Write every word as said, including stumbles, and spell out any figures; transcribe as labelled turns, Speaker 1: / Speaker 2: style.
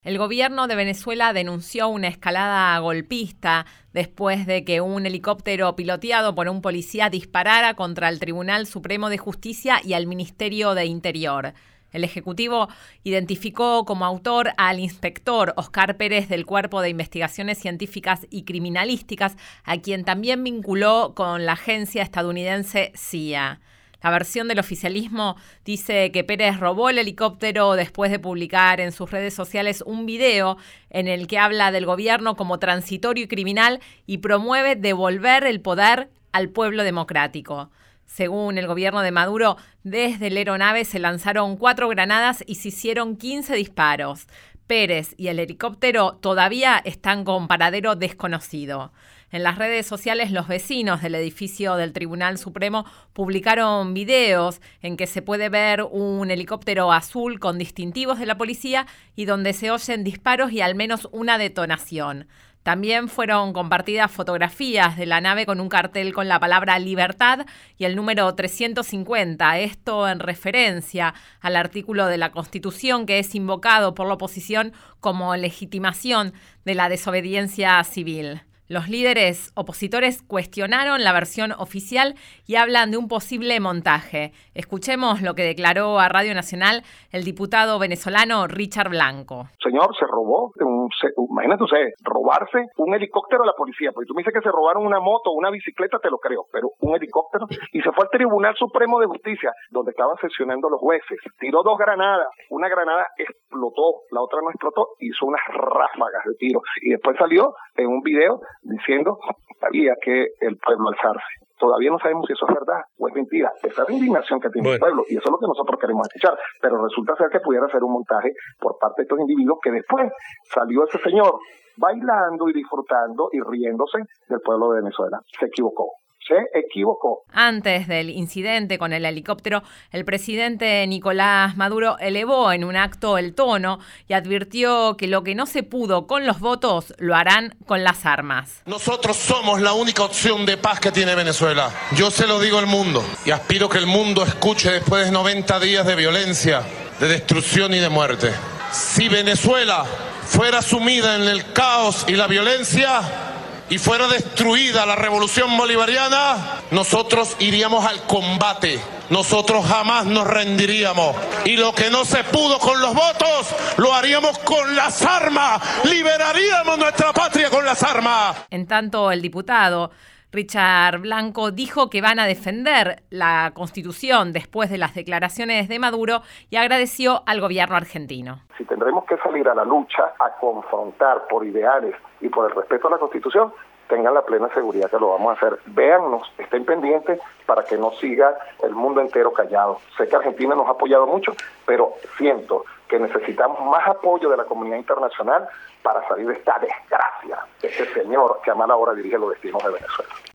Speaker 1: El gobierno de Venezuela denunció una escalada golpista después de que un helicóptero piloteado por un policía disparara contra el Tribunal Supremo de Justicia y al Ministerio de Interior. El Ejecutivo identificó como autor al inspector Oscar Pérez del Cuerpo de Investigaciones Científicas y Criminalísticas, a quien también vinculó con la agencia estadounidense C I A. La versión del oficialismo dice que Pérez robó el helicóptero después de publicar en sus redes sociales un video en el que habla del gobierno como transitorio y criminal y promueve devolver el poder al pueblo democrático. Según el gobierno de Maduro, desde la aeronave se lanzaron cuatro granadas y se hicieron quince disparos. Pérez y el helicóptero todavía están con paradero desconocido. En las redes sociales, los vecinos del edificio del Tribunal Supremo publicaron videos en que se puede ver un helicóptero azul con distintivos de la policía y donde se oyen disparos y al menos una detonación. También fueron compartidas fotografías de la nave con un cartel con la palabra libertad y el número trescientos cincuenta, esto en referencia al artículo de la Constitución que es invocado por la oposición como legitimación de la desobediencia civil. Los líderes opositores cuestionaron la versión oficial y hablan de un posible montaje. Escuchemos lo que declaró a Radio Nacional el diputado venezolano Richard Blanco.
Speaker 2: Señor, se robó, un, se, imagínate usted, robarse un helicóptero a la policía, porque tú me dices que se robaron una moto o una bicicleta, te lo creo, pero un helicóptero, y se fue al Tribunal Supremo de Justicia, donde estaban sesionando los jueces, tiró dos granadas, una granada explotó, la otra no explotó, hizo unas ráfagas de tiro, y después salió en un video diciendo había que el pueblo alzarse. Todavía no sabemos si eso es verdad o es mentira. Esa es la indignación que tiene bueno. el pueblo y eso es lo que nosotros queremos escuchar. Pero resulta ser que pudiera ser un montaje por parte de estos individuos que después salió ese señor bailando y disfrutando y riéndose del pueblo de Venezuela. Se equivocó. Se equivocó.
Speaker 1: Antes del incidente con el helicóptero, el presidente Nicolás Maduro elevó en un acto el tono y advirtió que lo que no se pudo con los votos lo harán con las armas.
Speaker 3: Nosotros somos la única opción de paz que tiene Venezuela. Yo se lo digo al mundo y aspiro que el mundo escuche después de noventa días de violencia, de destrucción y de muerte. Si Venezuela fuera sumida en el caos y la violencia y fuera destruida la revolución bolivariana, nosotros iríamos al combate. Nosotros jamás nos rendiríamos. Y lo que no se pudo con los votos, lo haríamos con las armas. Liberaríamos nuestra patria con las armas.
Speaker 1: En tanto, el diputado Richard Blanco dijo que van a defender la Constitución después de las declaraciones de Maduro y agradeció al gobierno argentino.
Speaker 2: Si tendremos que salir a la lucha, a confrontar por ideales y por el respeto a la Constitución, tengan la plena seguridad que lo vamos a hacer. Véannos, estén pendientes para que no siga el mundo entero callado. Sé que Argentina nos ha apoyado mucho, pero siento que necesitamos más apoyo de la comunidad internacional para salir de esta desgracia de este señor que a mala hora dirige los destinos de Venezuela.